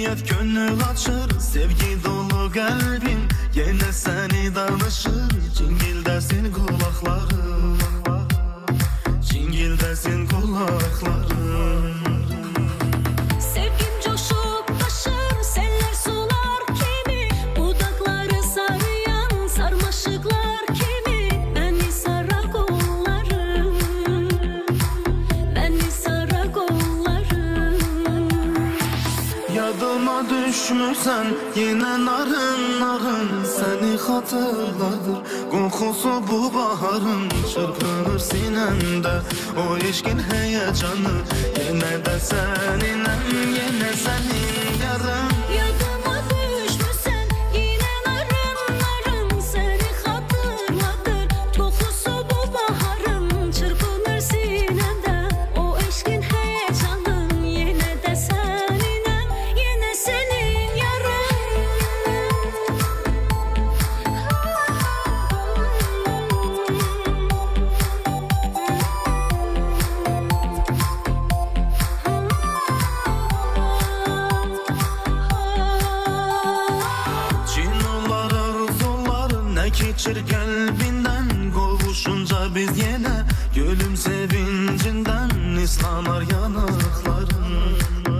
niyet gönül açır, sevgi dolu kalbim yine seni danışır. Cingildesin kulaklarım, cingildesin kulaklarım. Sevgim coşup taşır, seller sular kimi, budakları sarıyan sarmaşıklar kimi. Beni sarar kollarım, beni sarar kollarım. Yadıma düşmüşsen yine narın narın, seni hatırladır kokusu bu baharın. Çırpınır sinemde o eşkin heyecanı, yine de seninem, yine senin yarın. Yadıma düşmüşsen yine narın narın, seni hatırladır kokusu bu baharın. Çırpınır sinemde o eşkin heyecanın, yine de seninem, yine senin yarın. Cinolar arzular ne geçir kalbinden, kovuşunca biz yine gülüm sevincinden. İslanar yanakların,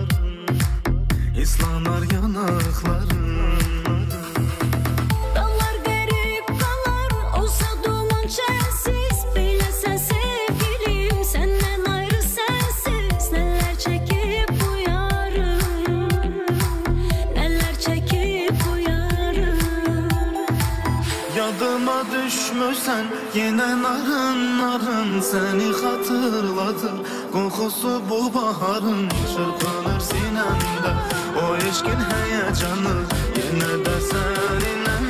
İslanar yanakların. Dallar garip kalar olsa duman çelsiz, bilesen sevgilim senden ayrı sensiz. Neler çekip bu yarım, neler çekip bu yarım. Yadıma düşmüşsen yine narın narın, seni hatırladır kokusu bu baharın. Çırpınır sinemde o eşkin heyecanı, yine de seninle,